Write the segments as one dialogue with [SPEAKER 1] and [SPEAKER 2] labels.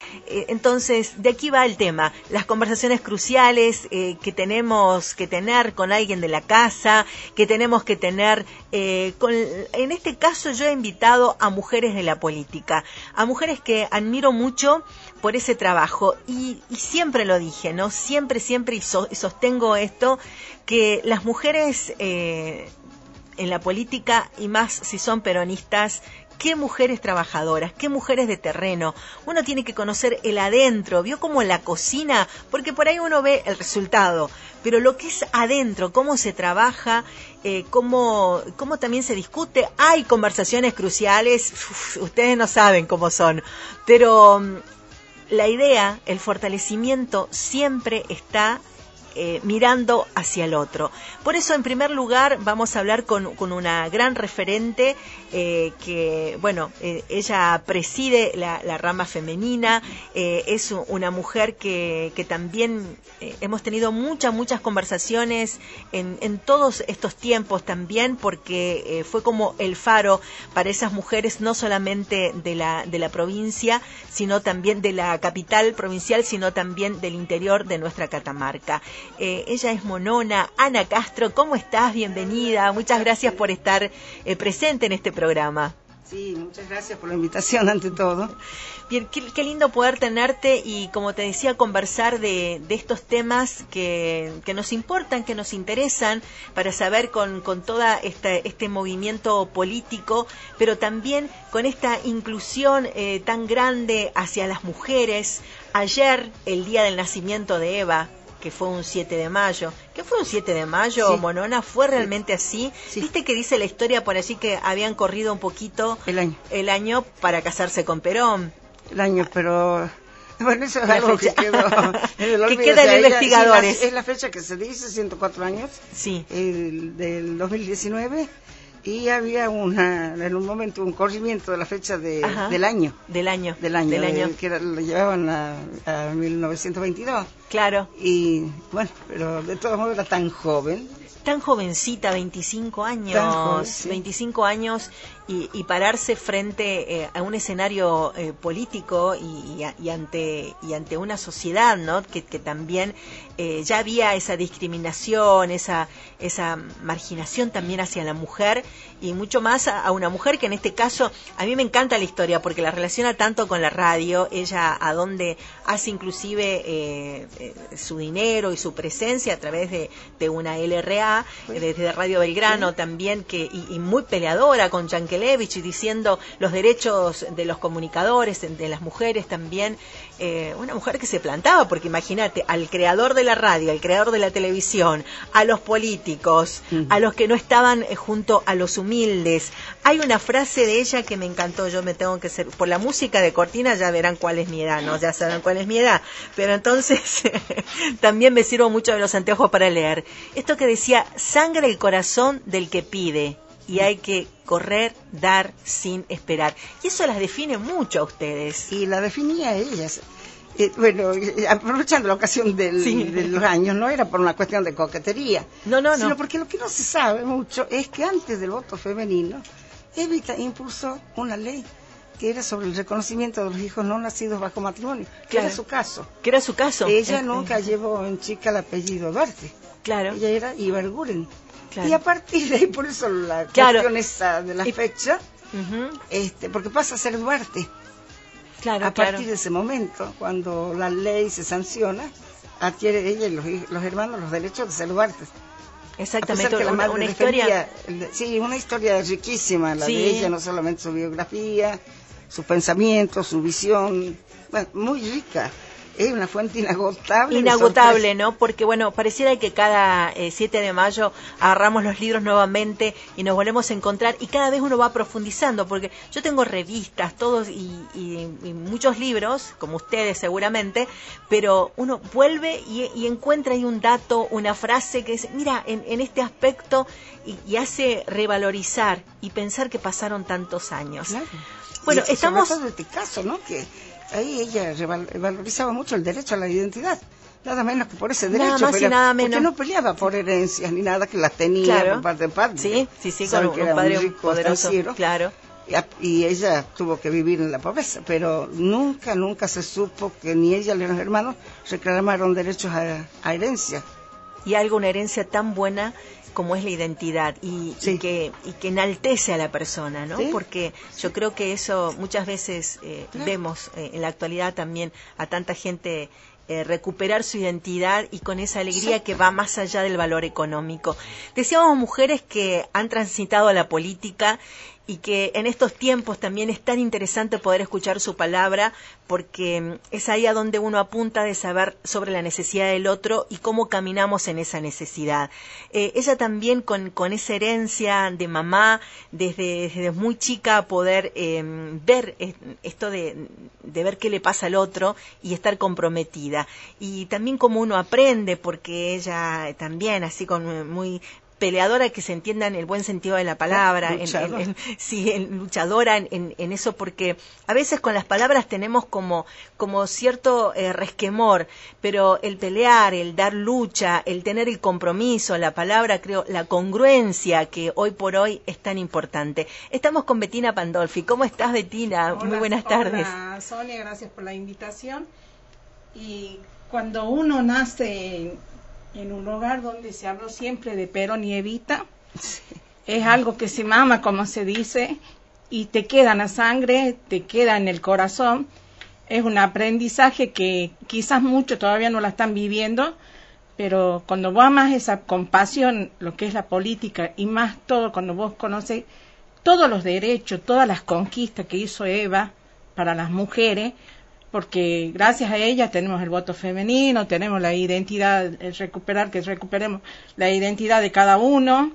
[SPEAKER 1] Entonces, de aquí va el tema, las conversaciones cruciales que tenemos que tener con alguien de la casa, que tenemos que tener, en este caso yo he invitado a mujeres de la política, a mujeres que admiro mucho por ese trabajo, y siempre lo dije, ¿no? Siempre, y sostengo esto, que las mujeres en la política, y más si son peronistas, qué mujeres trabajadoras, qué mujeres de terreno. Uno tiene que conocer el adentro, vio como la cocina, porque por ahí uno ve el resultado, pero lo que es adentro, cómo se trabaja, cómo también se discute. Hay conversaciones cruciales, ustedes no saben cómo son, pero la idea, el fortalecimiento siempre está mirando hacia el otro. Por eso, en primer lugar, vamos a hablar con una gran referente que, bueno, ella preside la rama femenina, es una mujer que también hemos tenido muchas conversaciones en todos estos tiempos también, porque fue como el faro para esas mujeres, no solamente de la provincia, sino también de la capital provincial, sino también del interior de nuestra Catamarca. Ella es Monona. Ana Castro, ¿cómo estás? Bienvenida. Muchas gracias por estar presente en este programa.
[SPEAKER 2] Sí, muchas gracias por la invitación, ante todo.
[SPEAKER 1] Bien, qué lindo poder tenerte y, como te decía, conversar de estos temas que nos importan, que nos interesan, para saber con toda este movimiento político, pero también con esta inclusión tan grande hacia las mujeres. Ayer, el día del nacimiento de Eva, que fue un 7 de mayo. ¿Qué fue un 7 de mayo, sí, Monona? ¿Fue realmente así? Sí. ¿Viste que dice la historia por allí que habían corrido un poquito el año para casarse con Perón?
[SPEAKER 2] El año, pero bueno, eso es algo que quedó en el olvido.
[SPEAKER 1] Que queda en investigadores.
[SPEAKER 2] Sí, es la fecha que se dice, 104 años,
[SPEAKER 1] sí,
[SPEAKER 2] del 2019. Y había en un momento un corrimiento de la fecha del año.
[SPEAKER 1] Del año.
[SPEAKER 2] Que lo llevaban a 1922.
[SPEAKER 1] Claro.
[SPEAKER 2] Y bueno, pero de todos modos era tan joven.
[SPEAKER 1] Tan jovencita, 25 años.
[SPEAKER 2] Tan joven, sí.
[SPEAKER 1] 25 años y pararse frente a un escenario político y ante una sociedad, ¿no? Que también ya había esa discriminación, esa marginación también hacia la mujer, y mucho más a una mujer que, en este caso, a mí me encanta la historia porque la relaciona tanto con la radio. Ella, a donde hace inclusive su dinero y su presencia a través de una LRA, desde Radio Belgrano, sí, también, y muy peleadora con Yankelevich, y diciendo los derechos de los comunicadores, de las mujeres también. Una mujer que se plantaba, porque imagínate, al creador de la radio, al creador de la televisión, a los políticos, a los que no estaban junto a los humildes. Hay una frase de ella que me encantó. Yo me tengo que por la música de cortina ya verán cuál es mi edad, ¿no? Ya sabrán cuál es mi edad, pero entonces también me sirvo mucho de los anteojos para leer. Esto que decía: sangra el corazón del que pide, y hay que correr, dar sin esperar. Y eso las define mucho a ustedes.
[SPEAKER 2] Y la definía ellas. Bueno, aprovechando la ocasión de los años, no era por una cuestión de coquetería.
[SPEAKER 1] No.
[SPEAKER 2] Sino porque lo que no se sabe mucho es que antes del voto femenino, Evita impulsó una ley que era sobre el reconocimiento de los hijos no nacidos bajo matrimonio, que era su caso.
[SPEAKER 1] Que era su caso.
[SPEAKER 2] Ella nunca llevó en chica el apellido Duarte.
[SPEAKER 1] Claro.
[SPEAKER 2] Ella era Ibarguren.
[SPEAKER 1] Claro.
[SPEAKER 2] Y a partir de ahí, por eso la cuestión esa de la fecha, porque pasa a ser Duarte.
[SPEAKER 1] Claro,
[SPEAKER 2] a partir de ese momento, cuando la ley se sanciona, adquiere ella y los hermanos los derechos de ser Duarte.
[SPEAKER 1] Exactamente,
[SPEAKER 2] una historia. Sí, una historia riquísima, la de ella, no solamente su biografía, sus pensamientos, su visión, bueno, muy rica. Es una fuente inagotable.
[SPEAKER 1] Inagotable, ¿no? Porque, bueno, pareciera que cada 7 de mayo agarramos los libros nuevamente y nos volvemos a encontrar, y cada vez uno va profundizando, porque yo tengo revistas, todos y muchos libros, como ustedes seguramente, pero uno vuelve y encuentra ahí un dato, una frase que dice, mira, en este aspecto, y hace revalorizar y pensar que pasaron tantos años.
[SPEAKER 2] Claro.
[SPEAKER 1] Bueno, estamos...
[SPEAKER 2] Sobre todo este caso, ¿no? Que ahí ella valorizaba mucho el derecho a la identidad, nada menos que por ese derecho,
[SPEAKER 1] nada más y nada menos.
[SPEAKER 2] Porque no peleaba por herencias ni nada, que las tenía por parte de padre.
[SPEAKER 1] Sí, con un padre poderoso, claro.
[SPEAKER 2] y ella tuvo que vivir en la pobreza, pero nunca se supo que ni ella ni los hermanos reclamaron derechos a herencia.
[SPEAKER 1] Y una herencia tan buena como es la identidad y que enaltece a la persona, ¿no? Sí. Porque yo creo que eso muchas veces vemos en la actualidad también a tanta gente recuperar su identidad y con esa alegría que va más allá del valor económico. Decíamos mujeres que han transitado a la política y que en estos tiempos también es tan interesante poder escuchar su palabra, porque es ahí a donde uno apunta de saber sobre la necesidad del otro y cómo caminamos en esa necesidad. Ella también con esa herencia de mamá, desde muy chica poder ver esto de ver qué le pasa al otro y estar comprometida. Y también cómo uno aprende, porque ella también así muy peleadora, que se entienda en el buen sentido de la palabra, luchadora en eso, porque a veces con las palabras tenemos como cierto resquemor, pero el pelear, el dar lucha, el tener el compromiso, la palabra, creo, la congruencia que hoy por hoy es tan importante. Estamos con Bettina Pandolfi. ¿Cómo estás, Bettina?
[SPEAKER 3] Hola,
[SPEAKER 1] muy buenas tardes.
[SPEAKER 3] Hola, Sonia, gracias por la invitación. Y cuando uno nace en un hogar donde se habló siempre de Perón y Evita, es algo que se mama, como se dice, y te queda en la sangre, te queda en el corazón. Es un aprendizaje que quizás muchos todavía no la están viviendo, pero cuando vos amas esa compasión, lo que es la política, y más todo cuando vos conoces todos los derechos, todas las conquistas que hizo Eva para las mujeres, porque gracias a ella tenemos el voto femenino, tenemos la identidad, recuperemos la identidad de cada uno,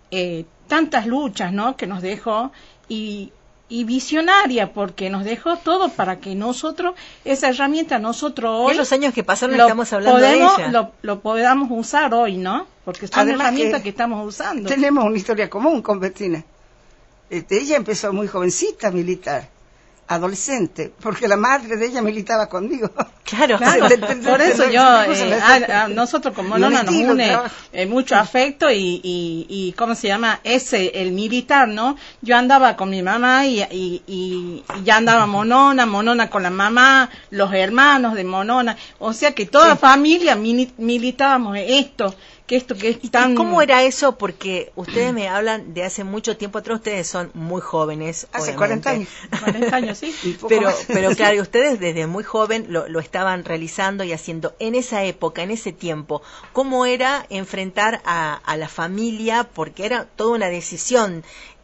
[SPEAKER 3] tantas luchas, ¿no?, que nos dejó, y visionaria, porque nos dejó todo para que nosotros, esa herramienta nosotros hoy...
[SPEAKER 1] En los años que pasaron estamos hablando de ella.
[SPEAKER 3] Lo podamos usar hoy, ¿no? Porque son herramientas que estamos usando.
[SPEAKER 2] Tenemos una historia común con Bettina. Ella empezó muy jovencita a militar, adolescente, porque la madre de ella militaba conmigo.
[SPEAKER 1] Claro.
[SPEAKER 3] Por eso nosotros como Monona nos une mucho afecto y ¿cómo se llama? El militar, ¿no? Yo andaba con mi mamá y ya andaba Monona con la mamá, los hermanos de Monona, o sea que toda familia militábamos esto que es tan...
[SPEAKER 1] ¿Y cómo era eso? Porque ustedes me hablan de hace mucho tiempo atrás, ustedes son muy jóvenes.
[SPEAKER 2] Hace
[SPEAKER 1] obviamente.
[SPEAKER 2] 40 años.
[SPEAKER 3] 40 años, sí.
[SPEAKER 1] Pero claro, ustedes desde muy joven lo estaban realizando y haciendo. En esa época, en ese tiempo, ¿cómo era enfrentar a la familia? Porque era toda una decisión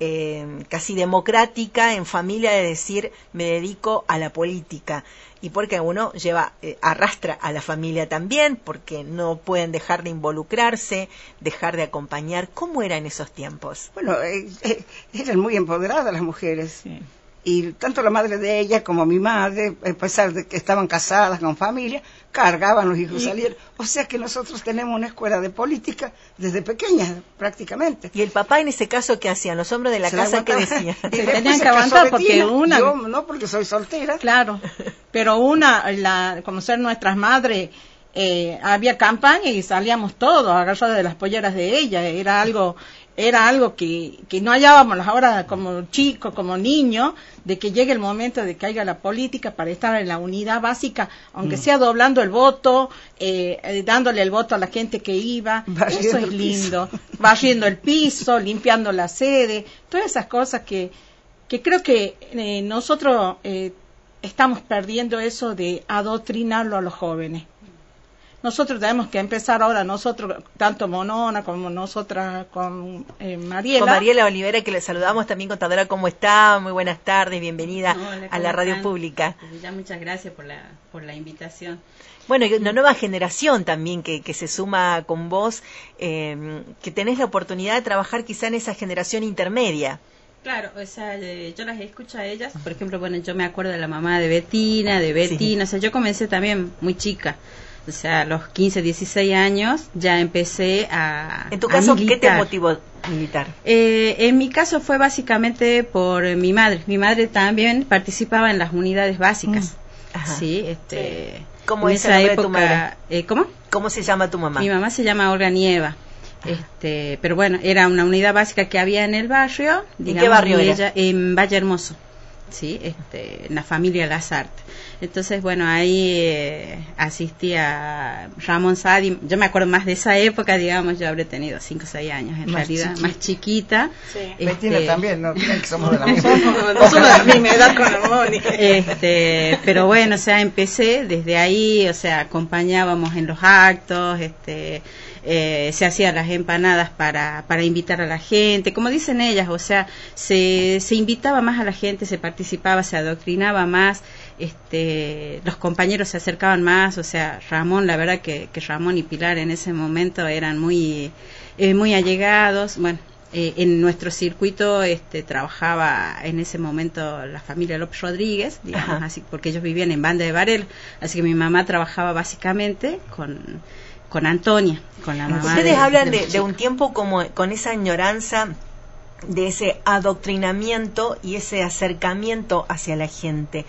[SPEAKER 1] casi democrática en familia de decir, me dedico a la política. Y porque uno arrastra a la familia también, porque no pueden dejar de involucrarse, dejar de acompañar. ¿Cómo era en esos tiempos?
[SPEAKER 2] Bueno, eran muy empoderadas las mujeres.
[SPEAKER 3] Sí.
[SPEAKER 2] Y tanto la madre de ella como mi madre, a pesar de que estaban casadas con familia, cargaban los hijos salieron. O sea que nosotros tenemos una escuela de política desde pequeñas, prácticamente.
[SPEAKER 1] ¿Y el papá en ese caso qué hacían? ¿Los hombres de la casa qué decían?
[SPEAKER 3] Tenían que aguantar porque una...
[SPEAKER 2] Yo no, porque soy soltera.
[SPEAKER 3] Claro, pero como ser nuestras madres, había campaña y salíamos todos agarrados de las polleras de ella. Era algo que no hallábamos ahora como chicos, como niños, de que llegue el momento de que haya la política para estar en la unidad básica, aunque sea doblando el voto, dándole el voto a la gente que iba. Eso es lindo. Barriendo el piso, limpiando la sede, todas esas cosas que creo que nosotros estamos perdiendo eso de adoctrinarlo a los jóvenes. Nosotros tenemos que empezar ahora, tanto Monona como nosotras con Mariela.
[SPEAKER 1] Con Mariela Olivera, que le saludamos también, contadora, ¿cómo está? Muy buenas tardes, bienvenida a la radio pública.
[SPEAKER 4] Ya, muchas gracias por la invitación.
[SPEAKER 1] Bueno, y una nueva generación también que se suma con vos, que tenés la oportunidad de trabajar quizá en esa generación intermedia.
[SPEAKER 4] Claro, o sea, yo las escucho a ellas, por ejemplo, bueno, yo me acuerdo de la mamá de Bettina, sí. O sea, yo comencé también muy chica. O sea, a los 15, 16 años ya empecé a
[SPEAKER 1] ¿En tu caso
[SPEAKER 4] militar.
[SPEAKER 1] qué te motivó militar?
[SPEAKER 4] En mi caso fue básicamente por mi madre. Mi madre también participaba en las unidades básicas.
[SPEAKER 1] Ajá.
[SPEAKER 4] Sí,
[SPEAKER 1] ¿Cómo es el nombre de tu madre?
[SPEAKER 4] ¿Cómo?
[SPEAKER 1] ¿Cómo se llama tu mamá?
[SPEAKER 4] Mi mamá se llama Olga Nieva. Pero bueno, era una unidad básica que había en el barrio.
[SPEAKER 1] ¿En qué barrio
[SPEAKER 4] era? En Valle Hermoso, sí, en la familia Lazarte. Entonces, bueno, ahí asistía Ramón Sadi. Yo me acuerdo más de esa época, digamos, yo habré tenido 5 o 6 años, en realidad, más chiquita.
[SPEAKER 2] Sí. Bettina también, no crean que somos de la misma
[SPEAKER 3] nosotros de la misma edad con Mónica.
[SPEAKER 4] Pero bueno, o sea, empecé desde ahí, o sea, acompañábamos en los actos, se hacían las empanadas para invitar a la gente, como dicen ellas, o sea, se invitaba más a la gente, se participaba, se adoctrinaba más, los compañeros se acercaban más, o sea, Ramón, la verdad que Ramón y Pilar en ese momento eran muy allegados. Bueno, en nuestro circuito trabajaba en ese momento la familia López Rodríguez, digamos así, porque ellos vivían en Banda de Varela, así que mi mamá trabajaba básicamente con Antonia, con la mamá.
[SPEAKER 1] Ustedes hablan de un tiempo como con esa añoranza de ese adoctrinamiento y ese acercamiento hacia la gente.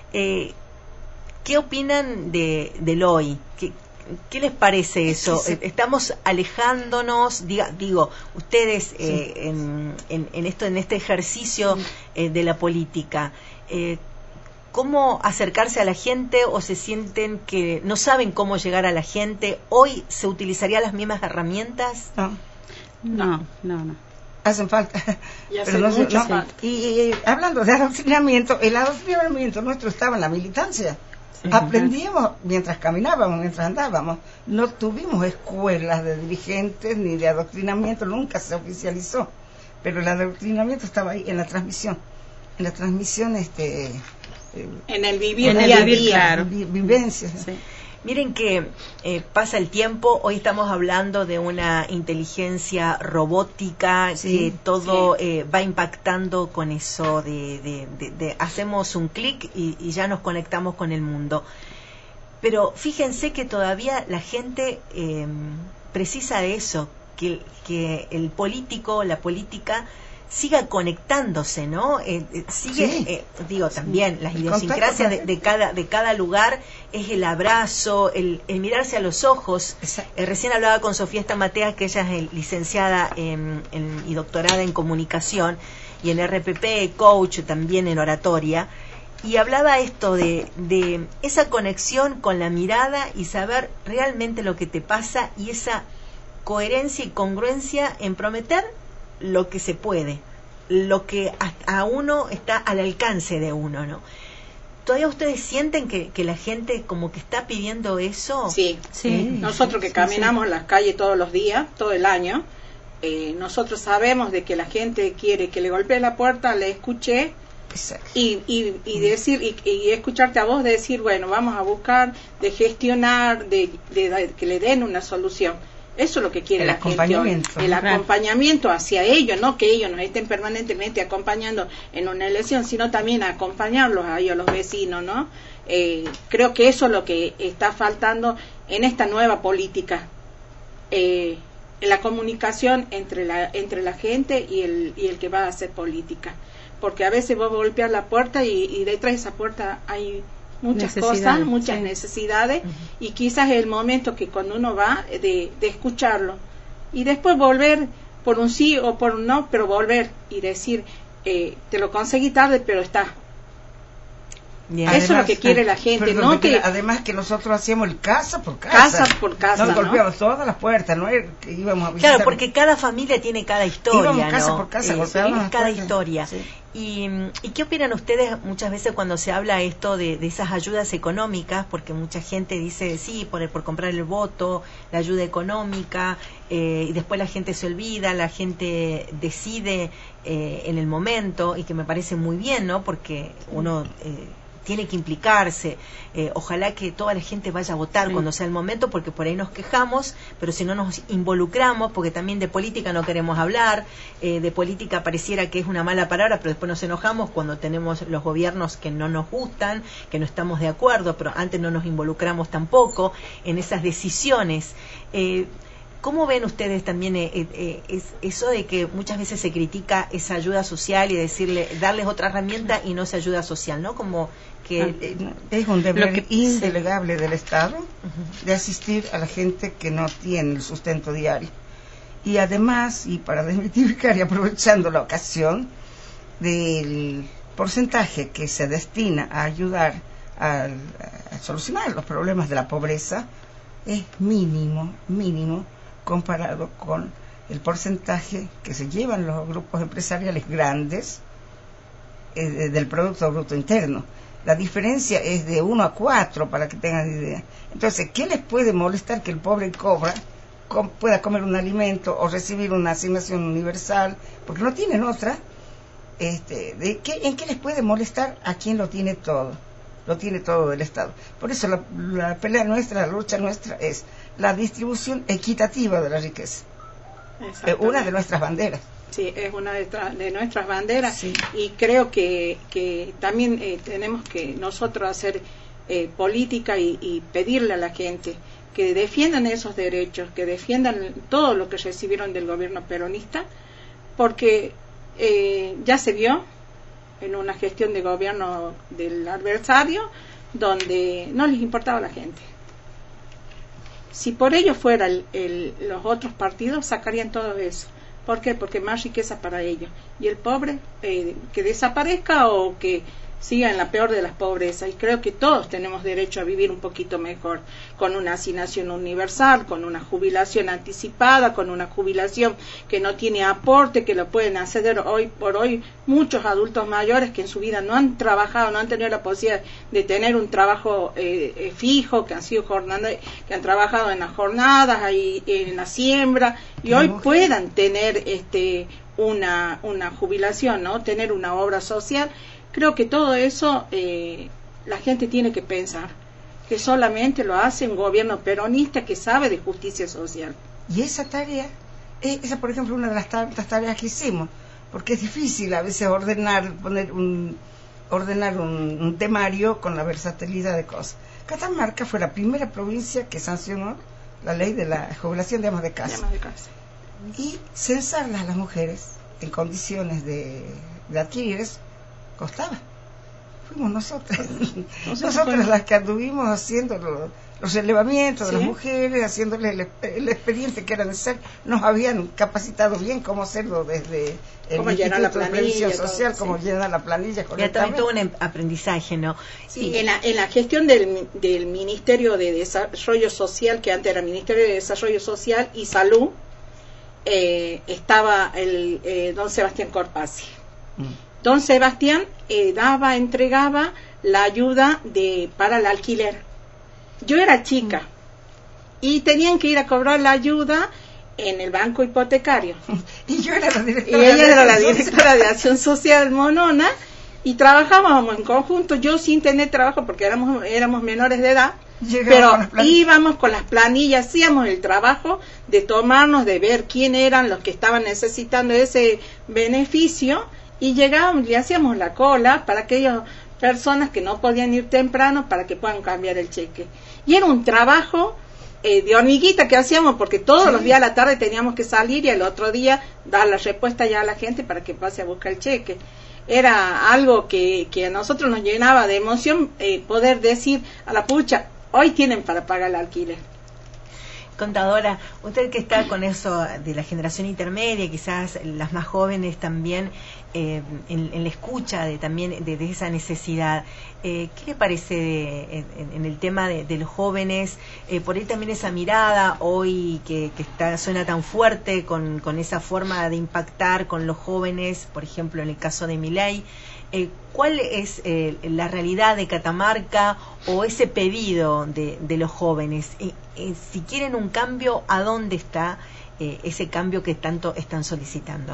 [SPEAKER 1] ¿Qué opinan del hoy? ¿Qué les parece eso? Estamos alejándonos, digo, ustedes en este ejercicio de la política, ¿cómo acercarse a la gente o se sienten que no saben cómo llegar a la gente? ¿Hoy se utilizarían las mismas herramientas?
[SPEAKER 4] No.
[SPEAKER 2] Hacen falta.
[SPEAKER 3] Pero falta.
[SPEAKER 2] Y hablando de adoctrinamiento, el adoctrinamiento nuestro estaba en la militancia. Aprendíamos mientras caminábamos, mientras andábamos. No tuvimos escuelas de dirigentes ni de adoctrinamiento, nunca se oficializó. Pero el adoctrinamiento estaba ahí en la transmisión. En la transmisión,
[SPEAKER 3] en el vivir día a día,
[SPEAKER 4] claro.
[SPEAKER 2] Vivencias.
[SPEAKER 1] Sí. Miren que pasa el tiempo, hoy estamos hablando de una inteligencia robótica, que todo va impactando con eso de hacemos un clic y ya nos conectamos con el mundo. Pero fíjense que todavía la gente precisa de eso, que el político, la política siga conectándose, ¿no? También las idiosincrasias de cada lugar es el abrazo, el mirarse a los ojos. Recién hablaba con Sofía Stamateas, que ella es licenciada y doctorada en comunicación y en RPP, coach también en oratoria, y hablaba esto de esa conexión con la mirada y saber realmente lo que te pasa y esa coherencia y congruencia en prometer lo que se puede, lo que a uno está al alcance de uno, ¿no? ¿Todavía ustedes sienten que la gente como que está pidiendo eso?
[SPEAKER 3] Sí. Nosotros que caminamos las calles todos los días, todo el año, nosotros sabemos de que la gente quiere que le golpee la puerta, le escuche y decir y escucharte a vos decir, bueno, vamos a buscar, de gestionar, de que le den una solución. Eso es lo que quiere la gente. El acompañamiento hacia ellos, no que ellos nos estén permanentemente acompañando en una elección, sino también acompañarlos a ellos, los vecinos, ¿no? Creo que eso es lo que está faltando en esta nueva política. La comunicación entre la gente y el que va a hacer política. Porque a veces vos golpeas la puerta y detrás de esa puerta hay muchas cosas, muchas necesidades, y quizás es el momento que cuando uno va de escucharlo y después volver por un sí o por un no, pero volver y decir, te lo conseguí tarde, pero está. Eso es lo que quiere la gente, ¿no?
[SPEAKER 2] Además que nosotros hacíamos el casa por casa. Nos golpeamos todas las puertas, no es que íbamos a visitar.
[SPEAKER 1] Claro, porque cada familia tiene cada historia,
[SPEAKER 2] íbamos casa por casa, golpeábamos
[SPEAKER 1] cada historia. Sí. ¿Y qué opinan ustedes muchas veces cuando se habla esto de esas ayudas económicas? Porque mucha gente dice, sí, por comprar el voto, la ayuda económica, y después la gente se olvida, la gente decide en el momento, y que me parece muy bien, ¿no? Porque uno tiene que implicarse. Ojalá que toda la gente vaya a votar cuando sea el momento, porque por ahí nos quejamos, pero si no nos involucramos, porque también de política no queremos hablar, de política pareciera que es una mala palabra, pero después nos enojamos cuando tenemos los gobiernos que no nos gustan, que no estamos de acuerdo, pero antes no nos involucramos tampoco en esas decisiones. ¿Cómo ven ustedes también eso de que muchas veces se critica esa ayuda social y darles otra herramienta y no esa ayuda social, ¿no? Como que
[SPEAKER 2] es un deber indelegable del Estado de asistir a la gente que no tiene el sustento diario. Y además, y para desmitificar y aprovechando la ocasión, del porcentaje que se destina a ayudar a solucionar los problemas de la pobreza es mínimo comparado con el porcentaje que se llevan los grupos empresariales grandes del Producto Bruto Interno. La diferencia es de 1 a 4, para que tengan idea. Entonces, ¿qué les puede molestar que el pobre pueda comer un alimento o recibir una asignación universal? Porque no tienen otra. ¿En qué les puede molestar a quien lo tiene todo? Lo tiene todo del Estado. Por eso la pelea nuestra, la lucha nuestra es la distribución equitativa de la riqueza. Es una de nuestras banderas.
[SPEAKER 3] Sí, es una de nuestras banderas.
[SPEAKER 2] Sí.
[SPEAKER 3] Y creo que también tenemos que nosotros hacer política y pedirle a la gente que defiendan esos derechos, que defiendan todo lo que recibieron del gobierno peronista, porque ya se vio en una gestión de gobierno del adversario donde no les importaba a la gente. Si por ello fuera los otros partidos, sacarían todo eso. ¿Por qué? Porque más riqueza para ellos. Y el pobre, que desaparezca o que siga en la peor de las pobrezas. Y creo que todos tenemos derecho a vivir un poquito mejor, con una asignación universal, con una jubilación anticipada, con una jubilación que no tiene aporte, que lo pueden acceder hoy por hoy muchos adultos mayores que en su vida no han trabajado, no han tenido la posibilidad de tener un trabajo fijo, que han sido que han trabajado en las jornadas, ahí, en la siembra, y hoy puedan tener una jubilación, ¿no? Tener una obra social. Creo que todo eso la gente tiene que pensar, que solamente lo hace un gobierno peronista que sabe de justicia social.
[SPEAKER 2] Y esa tarea, esa por ejemplo, una de las tantas tareas que hicimos, porque es difícil a veces ordenar un temario con la versatilidad de cosas. Catamarca fue la primera provincia que sancionó la ley de la jubilación de amas de casa. Y censarlas a las mujeres en condiciones de adquirir eso costaba. Fuimos nosotras las que anduvimos haciendo los relevamientos de las mujeres, haciéndoles el expediente que era necesario. Nos habían capacitado bien cómo hacerlo desde el Instituto de Previsión Social, cómo llenar la planilla correctamente.
[SPEAKER 1] Ya también tuvo un aprendizaje, ¿no?
[SPEAKER 3] Sí, en la gestión del Ministerio de Desarrollo Social, que antes era Ministerio de Desarrollo Social y Salud, estaba el don Sebastián Corpasi. Don Sebastián entregaba la ayuda para el alquiler. Yo era chica y tenían que ir a cobrar la ayuda en el banco hipotecario.
[SPEAKER 2] Y yo era la directora.
[SPEAKER 3] Y ella era la directora de Acción Social Monona y trabajábamos en conjunto, yo sin tener trabajo porque éramos menores de edad. Pero íbamos con las planillas, hacíamos el trabajo de tomarnos, de ver quién eran los que estaban necesitando ese beneficio. Y llegábamos y hacíamos la cola para aquellas personas que no podían ir temprano para que puedan cambiar el cheque. Y era un trabajo de hormiguita que hacíamos porque todos los días a la tarde teníamos que salir y el otro día dar la respuesta ya a la gente para que pase a buscar el cheque. Era algo que a nosotros nos llenaba de emoción poder decir a la pucha, hoy tienen para pagar el alquiler.
[SPEAKER 1] Contadora, usted que está con eso de la generación intermedia, quizás las más jóvenes también, en la escucha de esa necesidad, ¿qué le parece en el tema de los jóvenes? Por ahí también esa mirada hoy que suena tan fuerte con esa forma de impactar con los jóvenes, por ejemplo en el caso de Milei. ¿Cuál es la realidad de Catamarca o ese pedido de los jóvenes? Si quieren un cambio, ¿a dónde está ese cambio que tanto están solicitando?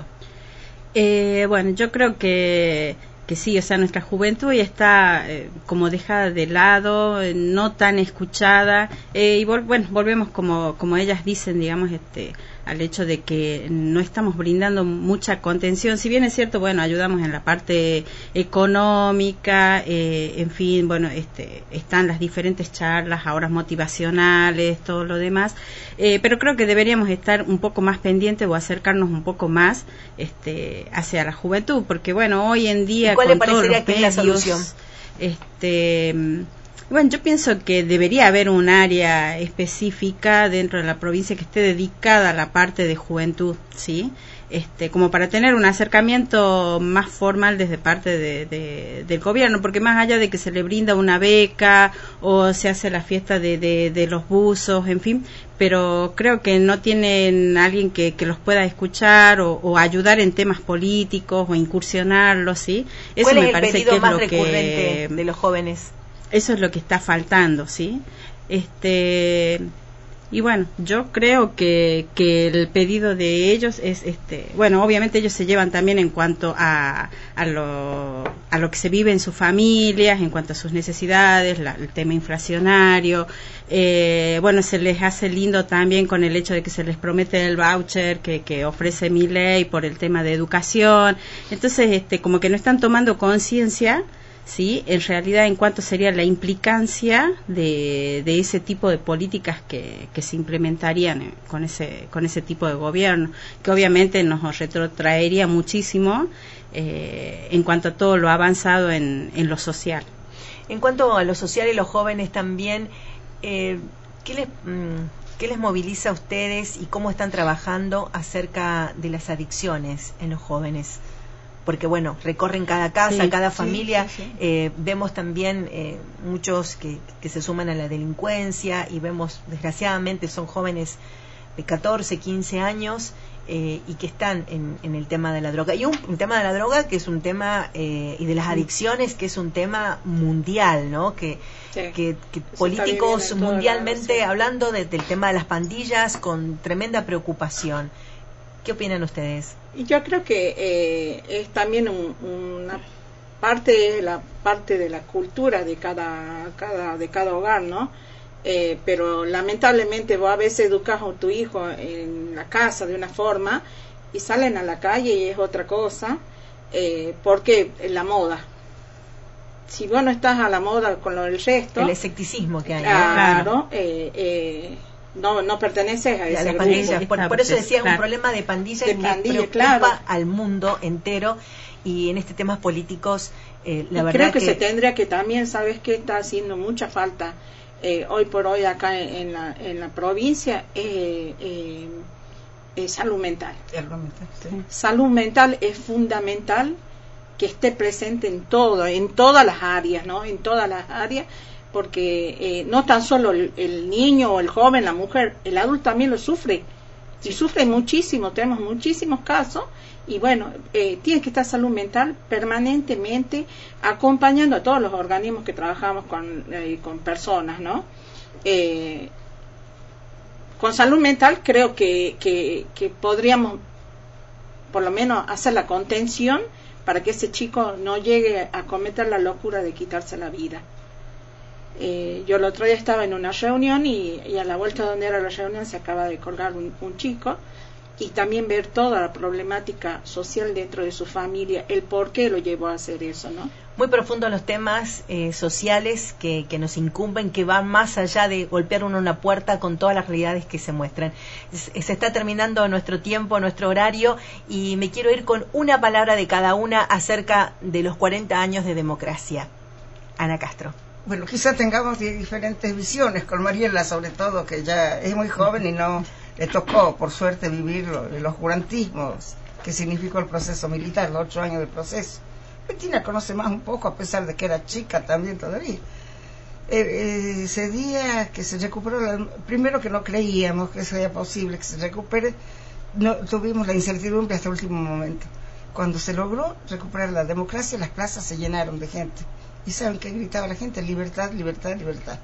[SPEAKER 4] Bueno, yo creo que sí, o sea, nuestra juventud ya está como dejada de lado, no tan escuchada, y volvemos como ellas dicen, digamos, al hecho de que no estamos brindando mucha contención. Si bien es cierto, bueno, ayudamos en la parte económica, en fin, bueno, están las diferentes charlas, horas motivacionales, todo lo demás, pero creo que deberíamos estar un poco más pendientes o acercarnos un poco más hacia la juventud, porque bueno, hoy en día
[SPEAKER 1] ¿cuál
[SPEAKER 4] con
[SPEAKER 1] le parecería
[SPEAKER 4] todos los
[SPEAKER 1] que
[SPEAKER 4] medios,
[SPEAKER 1] es la solución?
[SPEAKER 4] Bueno, yo pienso que debería haber un área específica dentro de la provincia que esté dedicada a la parte de juventud, ¿sí? Como para tener un acercamiento más formal desde parte del gobierno, porque más allá de que se le brinda una beca o se hace la fiesta de los buzos, en fin, pero creo que no tienen alguien que los pueda escuchar o ayudar en temas políticos o incursionarlos, ¿sí? Eso
[SPEAKER 1] ¿Cuál
[SPEAKER 4] me
[SPEAKER 1] es el
[SPEAKER 4] parece
[SPEAKER 1] pedido
[SPEAKER 4] que es
[SPEAKER 1] más
[SPEAKER 4] lo
[SPEAKER 1] recurrente de los jóvenes?
[SPEAKER 4] Eso es lo que está faltando, ¿sí? Y bueno, yo creo que el pedido de ellos es, bueno, obviamente ellos se llevan también en cuanto a lo que se vive en sus familias, en cuanto a sus necesidades, el tema inflacionario. Bueno, se les hace lindo también con el hecho de que se les promete el voucher que ofrece Milei por el tema de educación. Entonces, como que no están tomando conciencia, ¿sí? En realidad, en cuanto sería la implicancia de ese tipo de políticas que se implementarían con ese tipo de gobierno, que obviamente nos retrotraería muchísimo en cuanto a todo lo avanzado en lo social.
[SPEAKER 1] En cuanto a lo social y los jóvenes también, ¿qué les moviliza a ustedes y cómo están trabajando acerca de las adicciones en los jóvenes? Porque bueno, recorren cada casa,
[SPEAKER 3] sí,
[SPEAKER 1] cada familia,
[SPEAKER 3] sí.
[SPEAKER 1] Vemos también muchos que se suman a la delincuencia y vemos, desgraciadamente, son jóvenes de 14, 15 años y que están en el tema de la droga. Y un tema de la droga que es un tema, y de las adicciones, que es un tema mundial, ¿no? Que políticos mundialmente hablando del tema de las pandillas con tremenda preocupación. ¿Qué opinan ustedes?
[SPEAKER 3] Y yo creo que es también una parte de la cultura de cada hogar, ¿no? Pero lamentablemente vos a veces educas a tu hijo en la casa de una forma y salen a la calle y es otra cosa, porque es la moda. Si vos no estás a la moda con lo del resto,
[SPEAKER 1] el escepticismo que hay,
[SPEAKER 3] claro, no perteneces a ese grupo.
[SPEAKER 1] Por eso decía, es un problema de pandilla y preocupa
[SPEAKER 3] claro.
[SPEAKER 1] al mundo entero, y en temas políticos la verdad
[SPEAKER 3] creo que se tendría que también, ¿sabes qué? Está haciendo mucha falta hoy por hoy acá en la provincia, salud mental.
[SPEAKER 2] Sí.
[SPEAKER 3] Salud mental es fundamental que esté presente en todas las áreas, ¿no? En todas las áreas, porque no tan solo el niño o el joven, la mujer, el adulto también lo sufre, y sufre muchísimo. Tenemos muchísimos casos, y bueno, tiene que estar salud mental permanentemente acompañando a todos los organismos que trabajamos con personas, ¿no? Con salud mental creo que podríamos por lo menos hacer la contención para que ese chico no llegue a cometer la locura de quitarse la vida. Yo el otro día estaba en una reunión y a la vuelta donde era la reunión se acaba de colgar un chico, y también ver toda la problemática social dentro de su familia, el por qué lo llevó a hacer eso, ¿no?
[SPEAKER 1] Muy profundos los temas sociales que nos incumben, que van más allá de golpear uno una puerta con todas las realidades que se muestran. Se está terminando nuestro tiempo, nuestro horario, y me quiero ir con una palabra de cada una acerca de los 40 años de democracia. Ana Castro.
[SPEAKER 2] Bueno, quizá tengamos diferentes visiones, con Mariela sobre todo, que ya es muy joven y no le tocó, por suerte, vivir los oscurantismos que significó el proceso militar, los 8 años del proceso. Bettina conoce más un poco, a pesar de que era chica también todavía. Ese día que se recuperó, primero que no creíamos que sea posible que se recupere, no tuvimos la incertidumbre hasta el último momento. Cuando se logró recuperar la democracia, las plazas se llenaron de gente. ¿Y saben qué gritaba la gente? Libertad, libertad, libertad.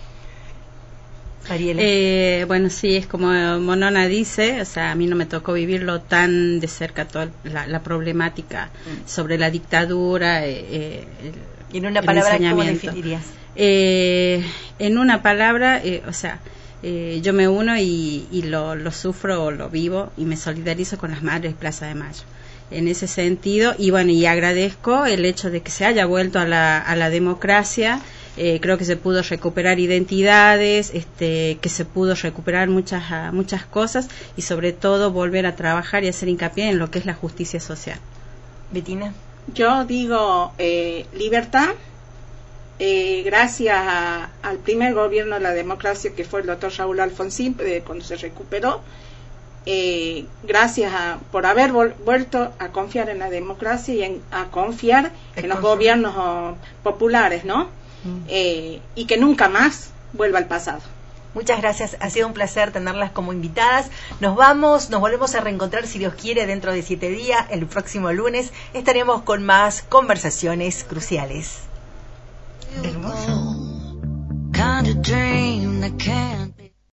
[SPEAKER 4] Bueno, sí, es como Monona dice, o sea, a mí no me tocó vivirlo tan de cerca, toda la problemática sobre la dictadura.
[SPEAKER 1] Y en una palabra, ¿cómo definirías?
[SPEAKER 4] En una palabra, o sea, yo me uno y lo sufro o lo vivo, y me solidarizo con las madres de Plaza de Mayo. En ese sentido, y bueno, y agradezco el hecho de que se haya vuelto a la democracia. Creo que se pudo recuperar identidades, que se pudo recuperar muchas cosas, y sobre todo volver a trabajar y hacer hincapié en lo que es la justicia social.
[SPEAKER 1] Bettina.
[SPEAKER 3] Yo digo libertad, gracias al primer gobierno de la democracia, que fue el doctor Raúl Alfonsín, cuando se recuperó, gracias por haber vuelto a confiar en la democracia y a confiar en los gobiernos populares, ¿no? Y que nunca más vuelva al pasado.
[SPEAKER 1] Muchas gracias, ha sido un placer tenerlas como invitadas. Nos volvemos a reencontrar, si Dios quiere, dentro de 7 días. El próximo lunes estaremos con más conversaciones cruciales.